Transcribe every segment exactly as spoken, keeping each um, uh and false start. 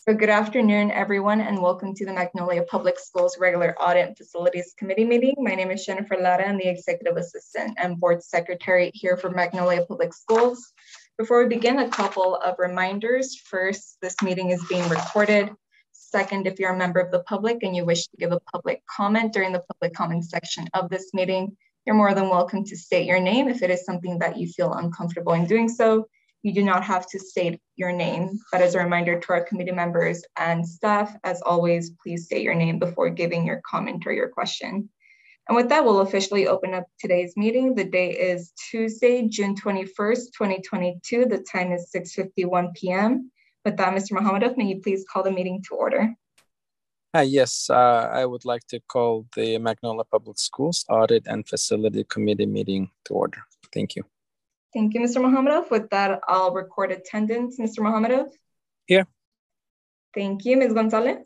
So good afternoon, everyone, and welcome to the Magnolia Public Schools Regular Audit and Facilities Committee meeting. My name is Jennifer Lara. I'm the Executive Assistant and Board Secretary here for Magnolia Public Schools. Before we begin, a couple of reminders. First, this meeting is being recorded. Second, if you're a member of the public and you wish to give a public comment during the public comment section of this meeting, you're more than welcome to state your name if it is something that you feel uncomfortable in doing so. You do not have to state your name, but as a reminder to our committee members and staff, as always, please state your name before giving your comment or your question. And with that, we'll officially open up today's meeting. The day is Tuesday, June twenty-first, twenty twenty-two. The time is six fifty-one p m With that, Mister Mohammadov, may you please call the meeting to order? Uh, yes, uh, I would like to call the Magnolia Public Schools Audit and Facility Committee meeting to order. Thank you. Thank you, Mister Mohammadov. With that, I'll record attendance. Mister Mohammadov? Here. Thank you. Miz Gonzalez?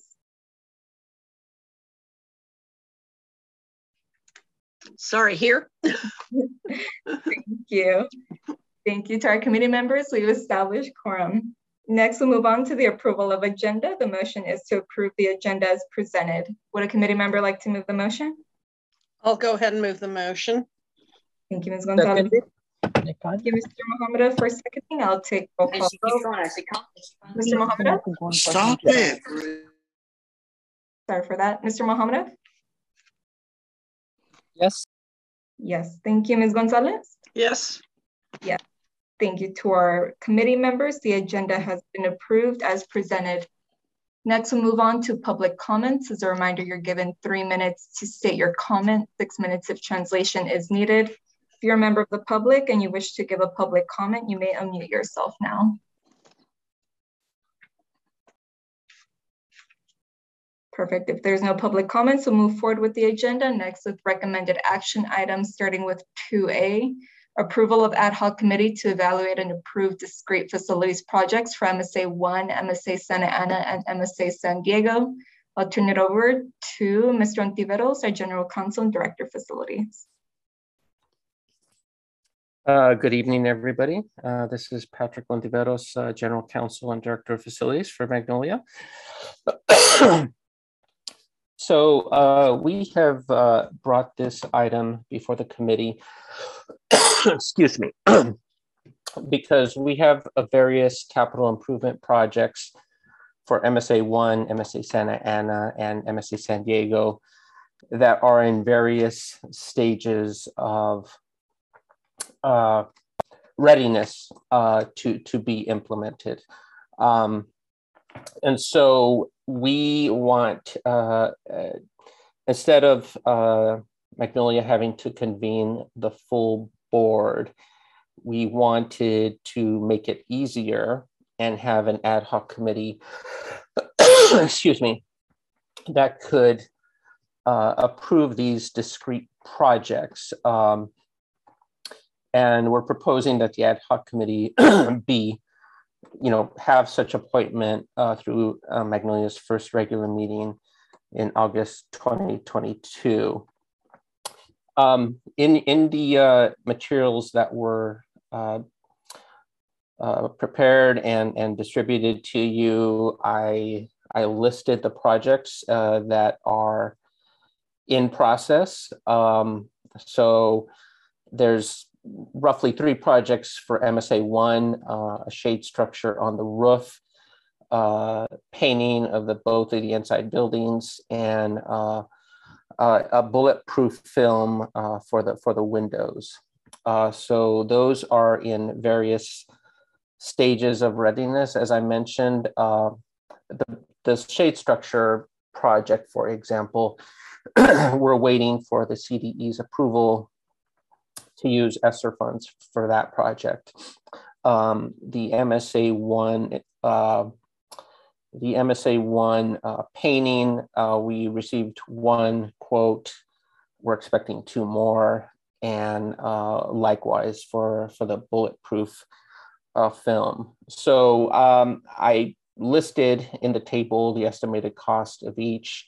Sorry, here. Thank you. Thank you to our committee members. We've established quorum. Next, we'll move on to the approval of agenda. The motion is to approve the agenda as presented. Would a committee member like to move the motion? I'll go ahead and move the motion. Thank you, Miz Gonzalez. Thank you, Mister Mohammadov, for seconding. I'll take roll call vote. Mister Mohammadov? Stop it. Sorry for that. Mister Mohammadov? Yes. Yes. Thank you, Miz Gonzalez. Yes. Yes. Thank you to our committee members. The agenda has been approved as presented. Next, we'll move on to public comments. As a reminder, you're given three minutes to state your comment, six minutes if translation is needed. If you're a member of the public and you wish to give a public comment, you may unmute yourself now. Perfect. If there's no public comments, we'll move forward with the agenda. Next, with recommended action items, starting with two A, approval of ad hoc committee to evaluate and approve discrete facilities projects for M S A one, M S A Santa Ana, and M S A San Diego. I'll turn it over to Mister Ontiveros, our General Counsel and Director of Facilities. Uh, good evening, everybody. Uh, this is Patrick Ontiveros, uh, General Counsel and Director of Facilities for Magnolia. So uh, we have uh, brought this item before the committee, excuse me, because we have uh, various capital improvement projects for M S A one, M S A Santa Ana, and M S A San Diego that are in various stages of Uh, readiness uh, to, to be implemented. Um, and so we want, uh, uh, instead of uh, Magnolia having to convene the full board, we wanted to make it easier and have an ad hoc committee, excuse me, that could uh, approve these discrete projects. Um, And we're proposing that the ad hoc committee be, you know, have such appointment uh, through uh, Magnolia's first regular meeting in August twenty twenty-two. Um, in, in the uh, materials that were uh, uh, prepared and, and distributed to you, I, I listed the projects uh, that are in process. Um, so there's roughly three projects for M S A one, uh, a shade structure on the roof, uh, painting of the both of the inside buildings, and uh, uh, a bulletproof film uh, for the for the windows. Uh, so those are in various stages of readiness. As I mentioned, uh, the, the shade structure project, for example, we're waiting for the C D E's approval to use ESSER funds for that project. Um, the M S A one, uh, the M S A one uh, painting, uh, we received one quote. We're expecting two more, and uh, likewise for for the bulletproof uh, film. So um, I listed in the table the estimated cost of each.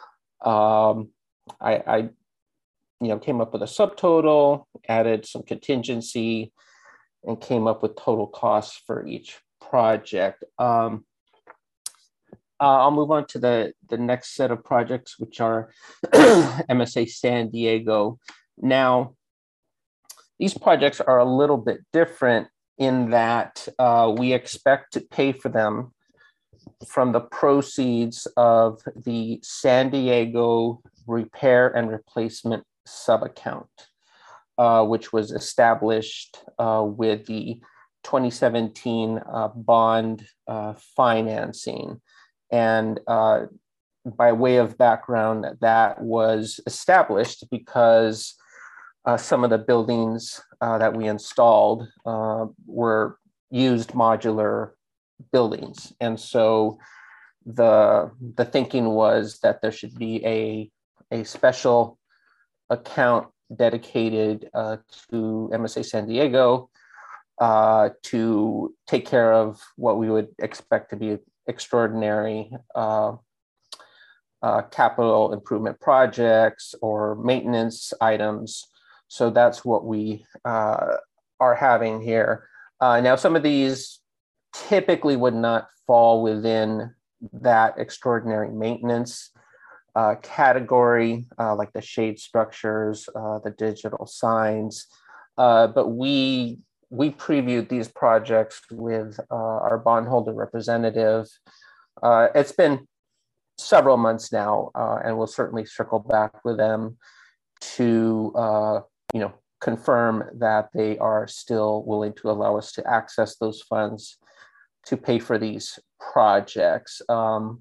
Um, I, I you know, came up with a subtotal, added some contingency, and came up with total costs for each project. Um, Uh, I'll move on to the, the next set of projects, which are M S A San Diego. Now, these projects are a little bit different in that uh, we expect to pay for them from the proceeds of the San Diego Repair and Replacement Subaccount, uh, which was established uh, with the twenty seventeen uh, bond uh, financing. And uh, by way of background, that was established because uh, some of the buildings uh, that we installed uh, were used modular buildings. And so the, the thinking was that there should be a, a special account dedicated uh, to M S A San Diego uh, to take care of what we would expect to be extraordinary uh, uh, capital improvement projects or maintenance items. So that's what we uh, are having here. Uh, now, some of these typically would not fall within that extraordinary maintenance uh, category, uh, like the shade structures, uh, the digital signs. Uh, but we we previewed these projects with uh, our bondholder representative. Uh, it's been several months now, uh, and we'll certainly circle back with them to uh, you know confirm that they are still willing to allow us to access those funds to pay for these projects. Um,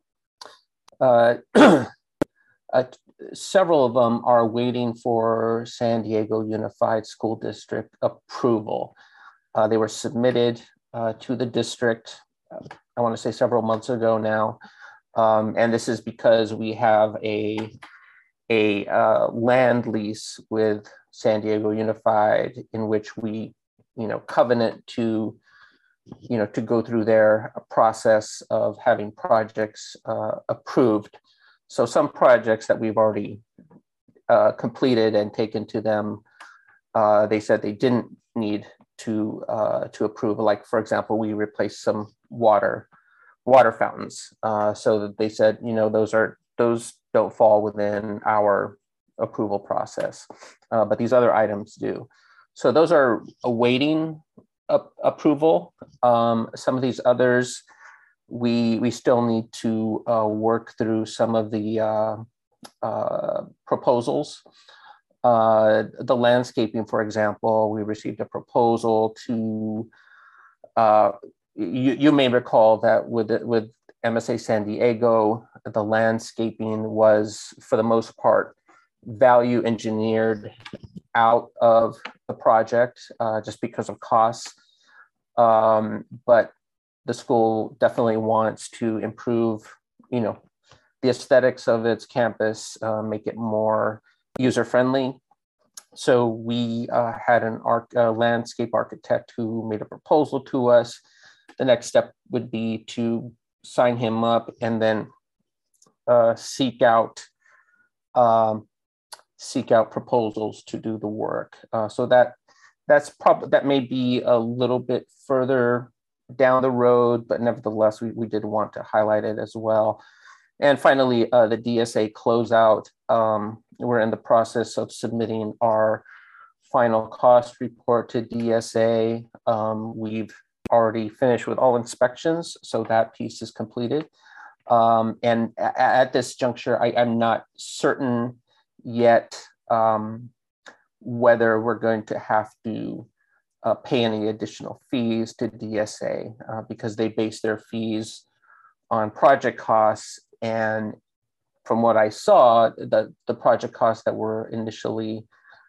uh, uh, several of them are waiting for San Diego Unified School District approval. Uh, they were submitted uh, to the district, I want to say several months ago now. Um, and this is because we have a, a uh, land lease with San Diego Unified in which we, you know, covenant to you know, to go through their process of having projects uh, approved. So some projects that we've already uh, completed and taken to them, uh, they said they didn't need to uh, to approve. Like, for example, we replaced some water water fountains. Uh, so that they said, you know, those are those don't fall within our approval process, uh, but these other items do. So those are awaiting Up, approval. Um, some of these others, we we still need to uh, work through some of the uh, uh, proposals. Uh, the landscaping, for example, we received a proposal to. Uh, you you may recall that with with M S A San Diego, the landscaping was for the most part value engineered out of the project uh, just because of costs. Um, but the school definitely wants to improve, you know, the aesthetics of its campus, uh, make it more user-friendly. So we uh, had an arch, uh, landscape architect who made a proposal to us. The next step would be to sign him up and then uh, seek out um, seek out proposals to do the work. Uh, so that that's probably that may be a little bit further down the road, but nevertheless, we, we did want to highlight it as well. And finally, uh, the D S A closeout. Um, we're in the process of submitting our final cost report to D S A. Um, we've already finished with all inspections, so that piece is completed. Um, and a- at this juncture, I, I'm not certain yet um, whether we're going to have to uh, pay any additional fees to D S A uh, because they base their fees on project costs. And from what I saw, the, the project costs that were initially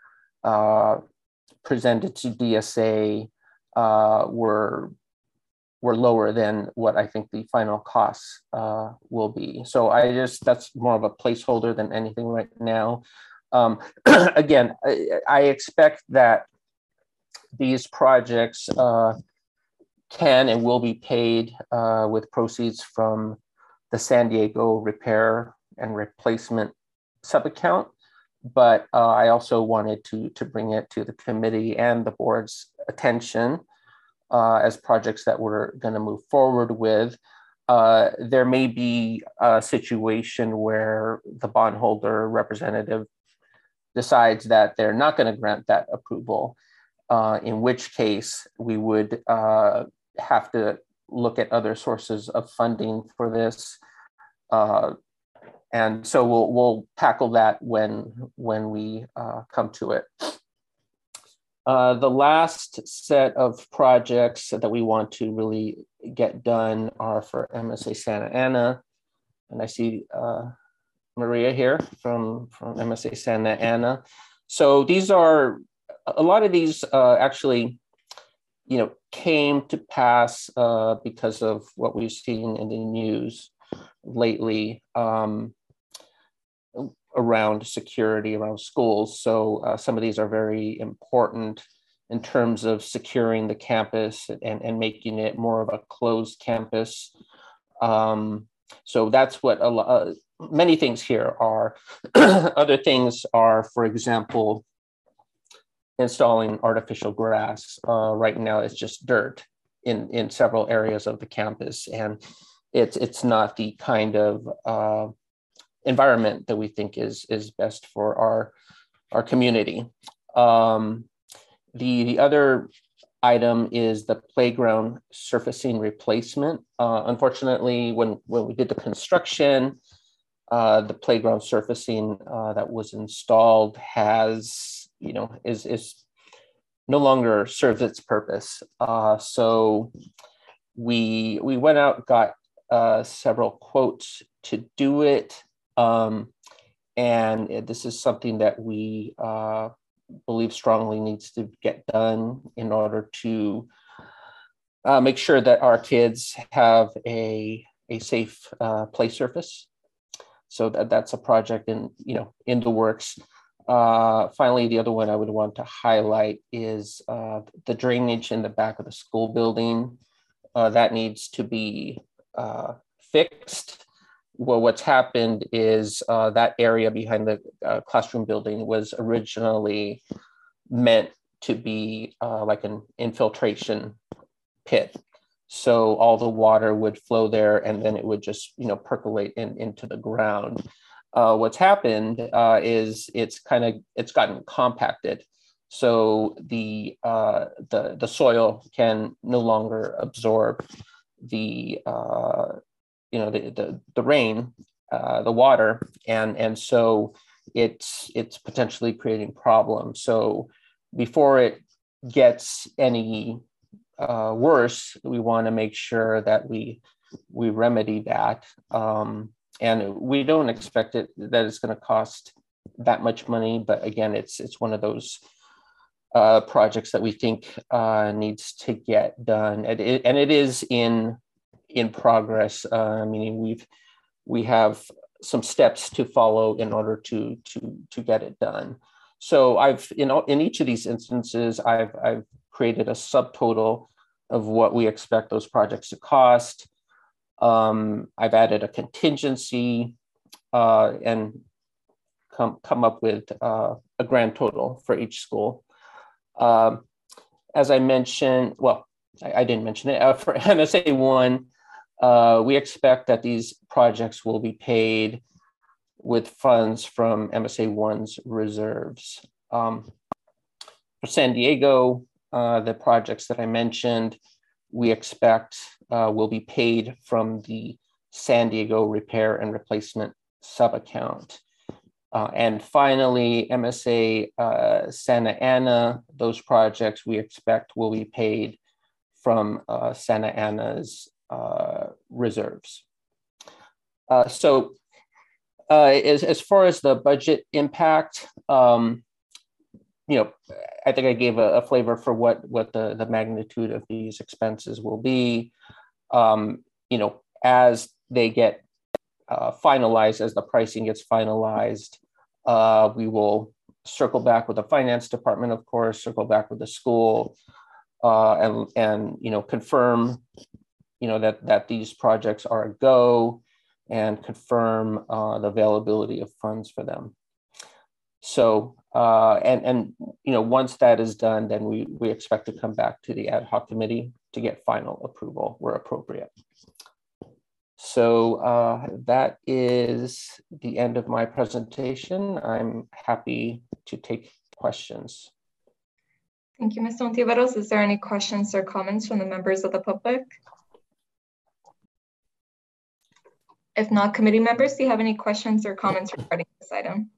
uh, presented to D S A uh, were were lower than what I think the final costs uh, will be. So I just, that's more of a placeholder than anything right now. Um, again, I, I expect that these projects uh, can and will be paid uh, with proceeds from the San Diego Repair and Replacement subaccount. But uh, I also wanted to, to bring it to the committee and the board's attention Uh, as projects that we're going to move forward with. uh, there may be a situation where the bondholder representative decides that they're not going to grant that approval, uh, in which case we would uh, have to look at other sources of funding for this. Uh, and so we'll, we'll tackle that when, when we uh, come to it. Uh, the last set of projects that we want to really get done are for M S A Santa Ana. And I see uh, Maria here from, from M S A Santa Ana. So these are, a lot of these uh, actually, you know, came to pass uh, because of what we've seen in the news lately um, around security, around schools. So uh, some of these are very important in terms of securing the campus and, and making it more of a closed campus. Um, so that's what a lot, uh, many things here are. Other things are, for example, installing artificial grass. Uh, right now it's just dirt in, in several areas of the campus. And it's, it's not the kind of uh, environment that we think is, is best for our, our community. Um, the, the other item is the playground surfacing replacement. Uh, unfortunately, when, when we did the construction, uh, the playground surfacing uh, that was installed has, you know, is, is no longer serves its purpose. Uh, so we, we went out, got uh, several quotes to do it. Um, and this is something that we uh, believe strongly needs to get done in order to uh, make sure that our kids have a, a safe uh, play surface. So that, that's a project in, you know, in the works. Uh, finally, the other one I would want to highlight is uh, the drainage in the back of the school building. Uh, that needs to be uh, fixed. Well, what's happened is uh, that area behind the uh, classroom building was originally meant to be uh, like an infiltration pit. So all the water would flow there and then it would just, you know, percolate in, into the ground. Uh, what's happened uh, is it's kind of, it's gotten compacted. So the, uh, the, the soil can no longer absorb the, uh, you know, the, the, the rain, uh, the water. And, and so it's, it's potentially creating problems. So before it gets any uh, worse, we want to make sure that we, we remedy that. Um, and we don't expect it, that it's going to cost that much money. But again, it's, it's one of those uh, projects that we think uh, needs to get done. And it, and it is in, in progress, uh, meaning we've, we have some steps to follow in order to, to, to get it done. So I've, in, in each of these instances, I've, I've created a subtotal of what we expect those projects to cost. Um, I've added a contingency uh, and come, come up with uh, a grand total for each school. Um, as I mentioned, well, I, I didn't mention it, uh, for M S A one, uh, we expect that these projects will be paid with funds from M S A one's reserves. Um, for San Diego, uh, the projects that I mentioned, we expect uh, will be paid from the San Diego Repair and Replacement sub-account. Uh, and finally, M S A uh, Santa Ana, those projects we expect will be paid from uh, Santa Ana's uh, reserves. Uh, so uh, as, as far as the budget impact, um, you know, I think I gave a, a flavor for what, what the, the magnitude of these expenses will be. Um, you know, as they get uh, finalized, as the pricing gets finalized, uh, we will circle back with the finance department, of course, circle back with the school, uh, and, and, you know, confirm, you know, that, that these projects are a go, and confirm uh, the availability of funds for them. So, uh, and, and, you know, once that is done, then we, we expect to come back to the ad hoc committee to get final approval where appropriate. so uh, that is the end of my presentation. I'm happy to take questions. Thank you, Mister Ontiveros. Is there any questions or comments from the members of the public? If not, committee members, do you have any questions or comments regarding this item?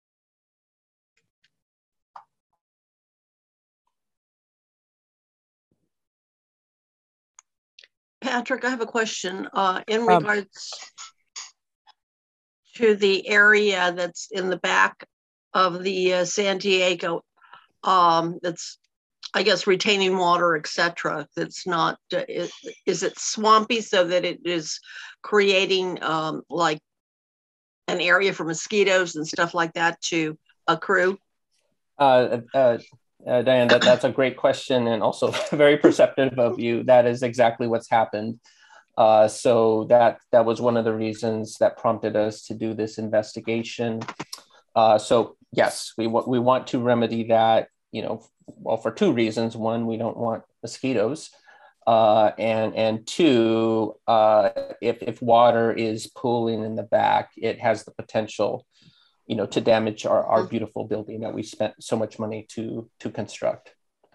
Patrick, I have a question uh, in Um, regards to the area that's in the back of the uh, San Diego. Um, that's, I guess, retaining water, et cetera. That's not, uh, is, is it swampy so that it is creating um, like an area for mosquitoes and stuff like that to accrue? Uh, uh, uh, Diane, that, that's a great question and also very perceptive of you. That is exactly what's happened. Uh, so that that was one of the reasons that prompted us to do this investigation. Uh, so yes, we want we want to remedy that. You know, well, for two reasons. One, we don't want mosquitoes, uh, and and two, uh, if if water is pooling in the back, it has the potential, you know, to damage our, our beautiful building that we spent so much money to to construct.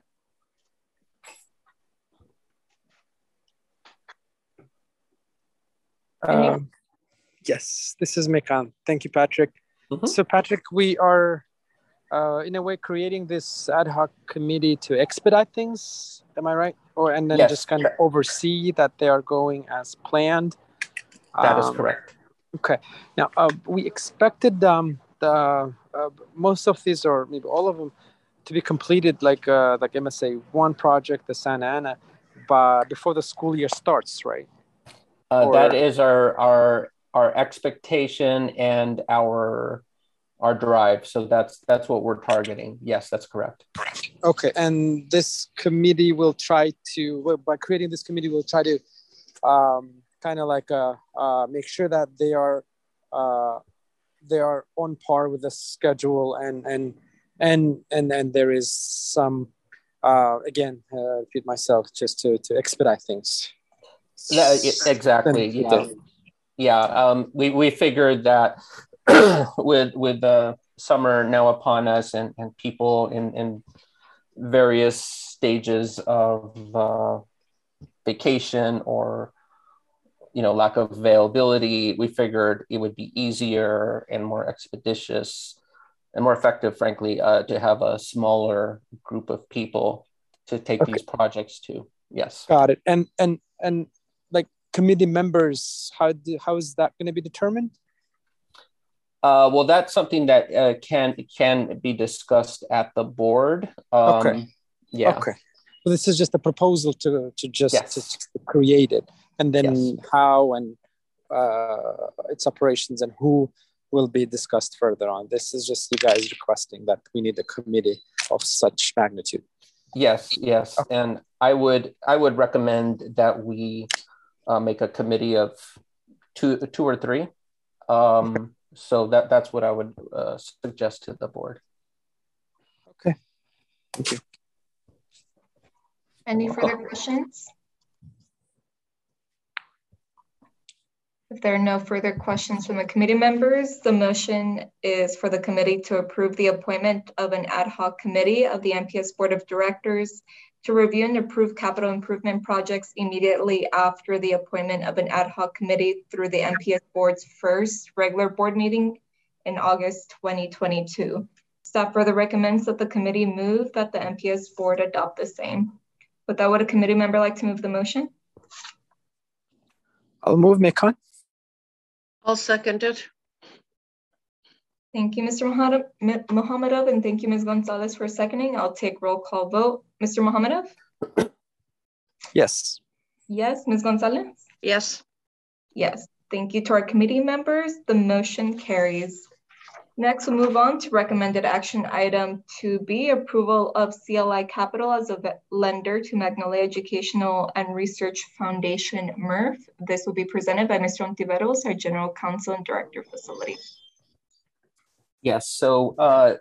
Um, yes, this is Mekan. Thank you, Patrick. Mm-hmm. So, Patrick, we are, uh, in a way, creating this ad hoc committee to expedite things. Am I right? Or and then Yes. just kind of oversee that they are going as planned. That is Um, correct. Okay. Now, uh, we expected um, the uh, most of these, or maybe all of them, to be completed, like uh, like M S A one project, the Santa Ana, but before the school year starts, right? Uh, Or- that is our our our expectation and our our drive. So that's that's what we're targeting. Yes, that's correct. Okay, and this committee will try to, well, by creating this committee, will try to um, kind of like uh, uh, make sure that they are uh, they are on par with the schedule, and and and and and there is some uh, again, uh, repeat myself, just to to expedite things. Yeah, e- exactly. Then- Yeah, yeah. Um, we we figured that with with the summer now upon us, and and people in in various stages of uh, vacation or, you know, lack of availability, we figured it would be easier and more expeditious and more effective, frankly, uh, to have a smaller group of people to take Okay. these projects to. Yes. Got it. And and and like committee members, how do, how is that going to be determined? Uh, well, that's something that uh, can can be discussed at the board. Um, Okay. Yeah. Okay. Well, this is just a proposal to to just Yes. to, to create it, and then Yes. how and uh, its operations and who will be discussed further on. This is just you guys requesting that we need a committee of such magnitude. Yes. Yes. And I would I would recommend that we uh, make a committee of two two or three. Um, so that that's what I would uh, suggest to the board. Okay. Thank you. Any further questions? If there are no further questions from the committee members, the motion is for the committee to approve the appointment of an ad hoc committee of the M P S Board of Directors to review and approve capital improvement projects immediately after the appointment of an ad hoc committee through the M P S Board's first regular board meeting in August twenty twenty-two. Staff further recommends that the committee move that the M P S Board adopt the same. With that, would a committee member like to move the motion? I'll move, Mekan. I'll second it. Thank you, Mister Mohammed- Mohammadov, and thank you, Miz Gonzalez, for seconding. I'll take roll call vote. Mister Mohammadov? Yes. Yes. Miz Gonzalez? Yes. Yes. Thank you to our committee members. The motion carries. Next, we'll move on to recommended action item two B, approval of C L I Capital as a lender to Magnolia Educational and Research Foundation, M R F. This will be presented by Mister Ontiveros, our General Counsel and Director of Facilities. Yes. So uh,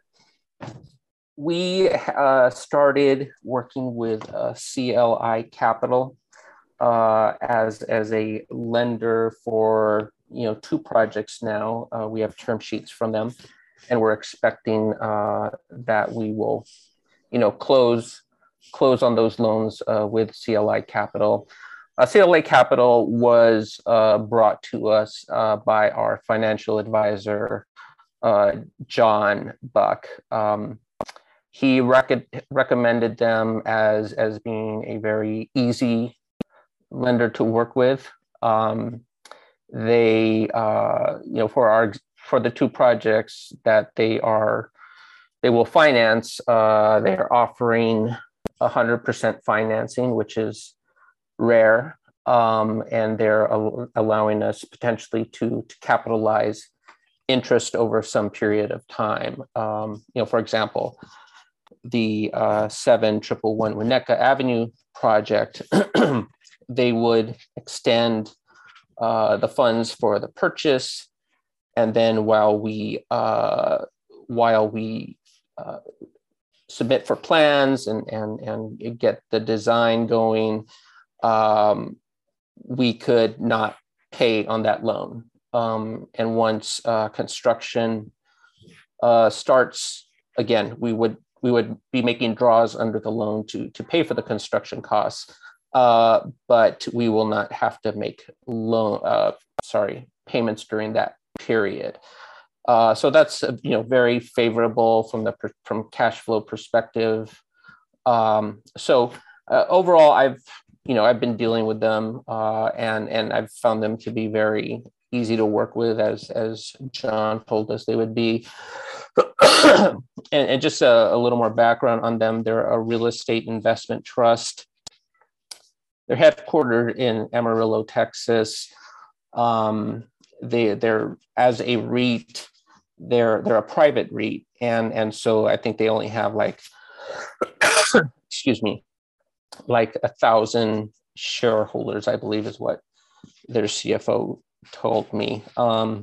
we uh, started working with uh, C L I Capital uh, as, as a lender for, you know, two projects now. Uh, we have term sheets from them, and we're expecting uh, that we will, you know, close, close on those loans uh, with C L I Capital. Uh, C L A Capital was uh, brought to us uh, by our financial advisor, uh, John Buck. Um, he rec- recommended them as, as being a very easy lender to work with. Um, they, uh, you know, for our for the two projects that they are, they will finance, uh, they're offering one hundred percent financing, which is rare, um, and they're al- allowing us potentially to, to capitalize interest over some period of time. Um, you know, for example, the uh, seven triple one Winnetka Avenue project, they would extend uh, the funds for the purchase, and then while we uh, while we uh, submit for plans and and and get the design going, um, we could not pay on that loan. Um, and once uh, construction uh, starts, again, we would we would be making draws under the loan to to pay for the construction costs, uh, but we will not have to make loan uh, sorry payments during that period. Uh, so that's uh, you know very favorable from the from cash flow perspective. Um, so uh, overall, I've you know I've been dealing with them, uh, and and I've found them to be very easy to work with, as as John told us they would be. and, and just a, a little more background on them: they're a real estate investment trust. They're headquartered in Amarillo, Texas. Um, they they're as a REIT. They're they're a private REIT, and and so I think they only have like, excuse me, like a thousand shareholders, I believe, is what their C F O told me. Um,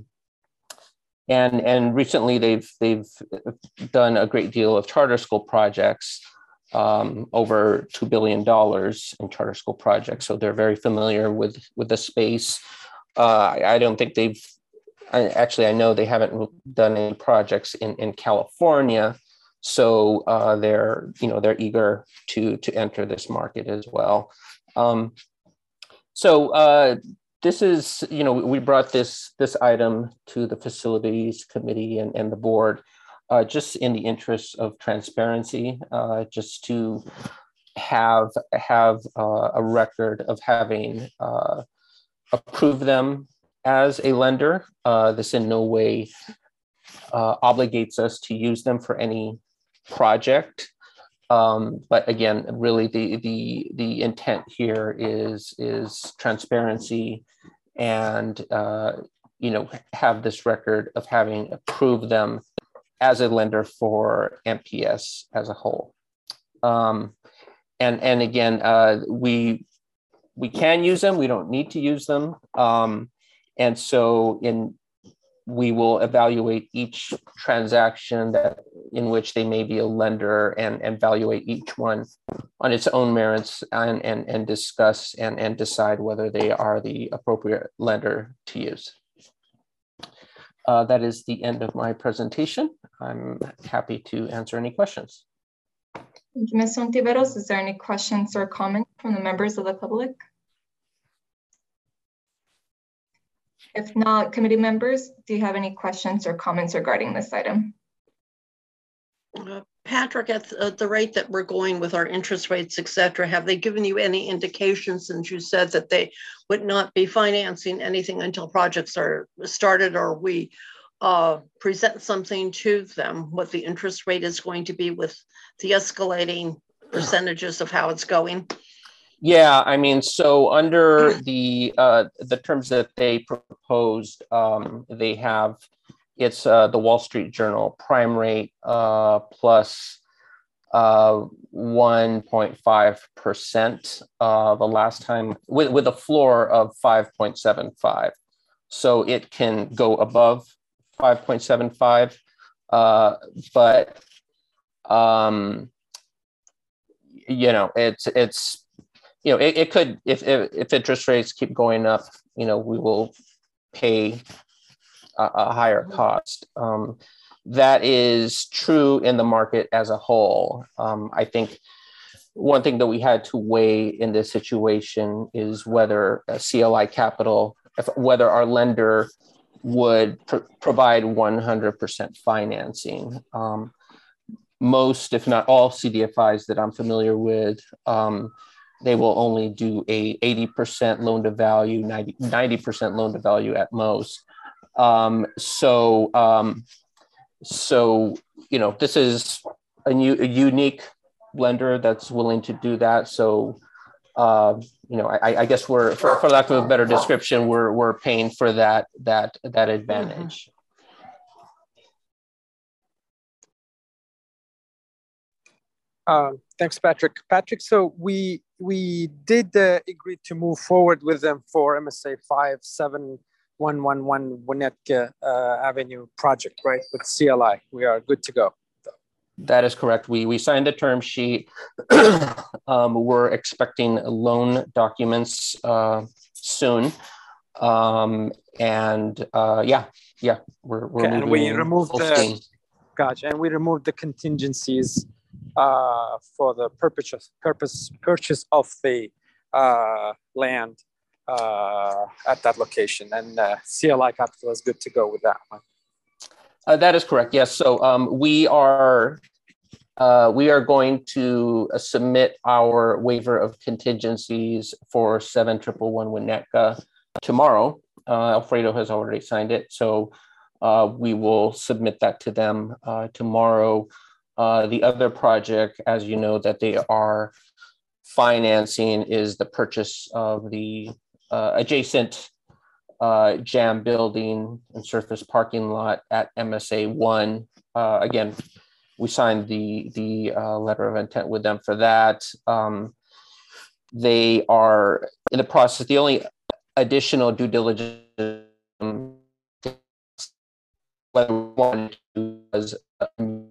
and and recently they've they've done a great deal of charter school projects, um, over two billion dollars in charter school projects. So they're very familiar with with the space. Uh, I, I don't think they've. I, actually, I know they haven't done any projects in, in California, so uh, they're you know they're eager to to enter this market as well. Um, so uh, this is you know we brought this this item to the facilities committee and, and the board uh, just in the interest of transparency, uh, just to have have uh, a record of having uh, approved them as a lender. Uh, this in no way uh, obligates us to use them for any project. Um, but again, really the, the, the intent here is, is transparency and, uh, you know, have this record of having approved them as a lender for M P S as a whole. Um, and, and again, uh, we, we can use them, we don't need to use them. Um, And so in, we will evaluate each transaction that in which they may be a lender and, and evaluate each one on its own merits and, and, and discuss and, and decide whether they are the appropriate lender to use. Uh, that is the end of my presentation. I'm happy to answer any questions. Thank you, Miz Ontiveros. Is there any questions or comments from the members of the public? If not, committee members, do you have any questions or comments regarding this item? Uh, Patrick, at the, at the rate that we're going with our interest rates, et cetera, have they given you any indication, since you said that they would not be financing anything until projects are started, or we uh, present something to them, what the interest rate is going to be with the escalating percentages of how it's going? Yeah, I mean, so under the uh, the terms that they proposed, um, they have, it's uh, the Wall Street Journal prime rate uh, plus uh, one point five percent uh, the last time, with, with a floor of five point seven five. So it can go above five point seven five, uh, but, um, you know, it's, it's, you know, it, it could, if, if if interest rates keep going up, you know, we will pay a, a higher cost. Um, that is true in the market as a whole. Um, I think one thing that we had to weigh in this situation is whether a C L I Capital, if, whether our lender would pr provide one hundred percent financing. Um, most, if not all C D F Is that I'm familiar with, um, they will only do a eighty percent loan to value, ninety percent loan to value at most. Um, so, um, so, you know, this is a, new, a unique lender that's willing to do that. So, uh, you know, I, I guess we're, for, for lack of a better description, we're we're paying for that that that advantage. Uh, thanks, Patrick. Patrick, so we we did uh, agree to move forward with them for M S A five seven one one one Winnetka uh, Avenue project, right? With C L I, we are good to go. That is correct. We we signed the term sheet. um, we're expecting loan documents uh, soon, um, and uh, yeah, yeah, we're we're okay, moving. And we removed the steam. Gotcha, and we removed the contingencies uh, for the purpose purpose purchase of the uh, land uh, at that location, and uh, C L I Capital is good to go with that one. Uh, that is correct. Yes. So um, we are uh, we are going to uh, submit our waiver of contingencies for seven triple one Winnetka tomorrow. Uh, Alfredo has already signed it, so uh, we will submit that to them uh, tomorrow. Uh, the other project, as you know, that they are financing is the purchase of the uh, adjacent Uh, Jam building and surface parking lot at M S A one. Uh, again, we signed the the uh, letter of intent with them for that. Um, they are in the process. The only additional due diligence one was um,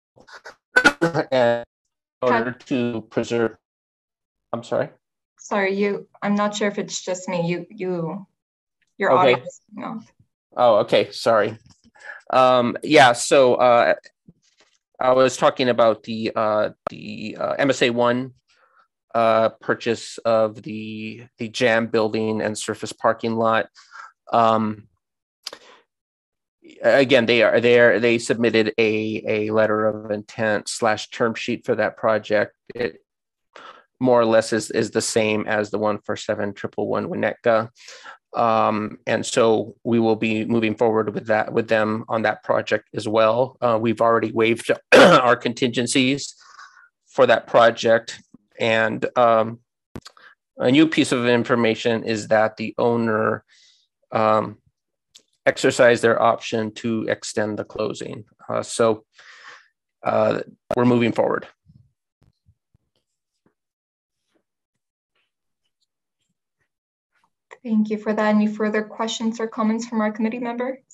and in order to preserve. I'm sorry. Sorry, you. I'm not sure if it's just me. You you. Your okay. audio is off. Oh, okay. Sorry. Um, yeah. So uh, I was talking about the uh, the uh, M S A one uh, purchase of the the Jam building and surface parking lot. Um, again, they are there. They submitted a a letter of intent slash term sheet for that project. It more or less is is the same as the one for seven triple one Winnetka. Um, and so we will be moving forward with that with them on that project as well. Uh, we've already waived our contingencies for that project. And um, a new piece of information is that the owner um, exercised their option to extend the closing. Uh, so uh, we're moving forward. Thank you for that. Any further questions or comments from our committee members?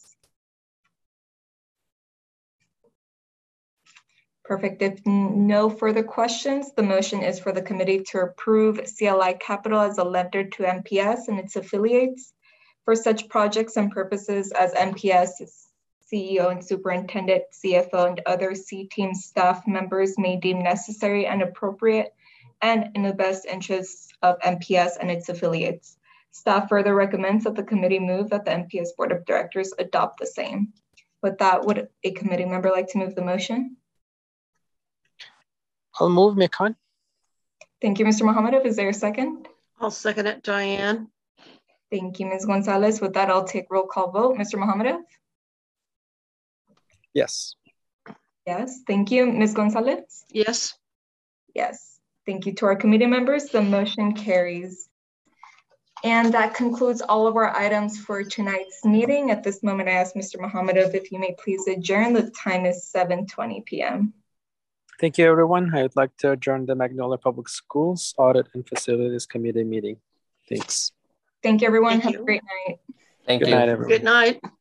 Perfect. If no further questions, the motion is for the committee to approve C L I Capital as a lender to M P S and its affiliates for such projects and purposes as M P S, C E O and superintendent, C F O, and other C-team staff members may deem necessary and appropriate and in the best interests of M P S and its affiliates. Staff further recommends that the committee move that the M P S Board of Directors adopt the same. With that, would a committee member like to move the motion? I'll move, Mekan. Thank you, Mister Mohammadov. Is there a second? I'll second it, Diane. Thank you, Miz Gonzalez. With that, I'll take roll call vote. Mister Mohammadov? Yes. Yes. Thank you, Miz Gonzalez? Yes. Yes. Thank you to our committee members. The motion carries. And that concludes all of our items for tonight's meeting. At this moment, I ask Mister Mohammadov if you may please adjourn. The time is seven twenty p m Thank you, everyone. I would like to adjourn the Magnolia Public Schools Audit and Facilities Committee meeting. Thanks. Thank you, everyone. Thank Have you. a great night. Thank Good you. night, everyone. Good night.